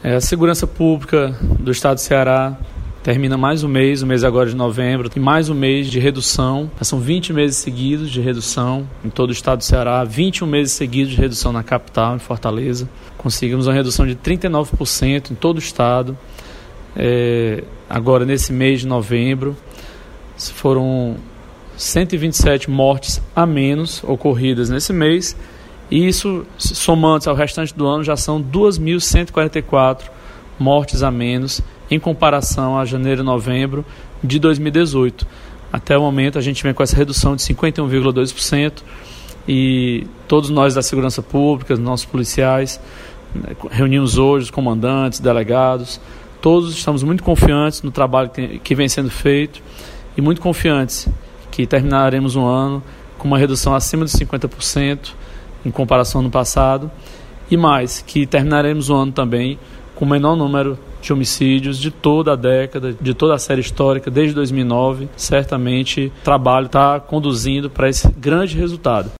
A segurança pública do estado do Ceará termina mais um mês agora de novembro, tem mais um mês de redução. São 20 meses seguidos de redução em todo o estado do Ceará, 21 meses seguidos de redução na capital, em Fortaleza. Conseguimos uma redução de 39% em todo o estado. Agora, nesse mês de novembro, foram 127 mortes a menos ocorridas nesse mês. E isso, somando ao restante do ano, já são 2.144 mortes a menos em comparação a janeiro e novembro de 2018. Até o momento a gente vem com essa redução de 51,2% e todos nós da segurança pública, nossos policiais, reunimos hoje os comandantes, delegados, todos estamos muito confiantes no trabalho que vem sendo feito e muito confiantes que terminaremos um ano com uma redução acima de 50% em comparação ao ano passado e mais, que terminaremos o ano também com o menor número de homicídios de toda a década, de toda a série histórica, desde 2009. Certamente o trabalho está conduzindo para esse grande resultado.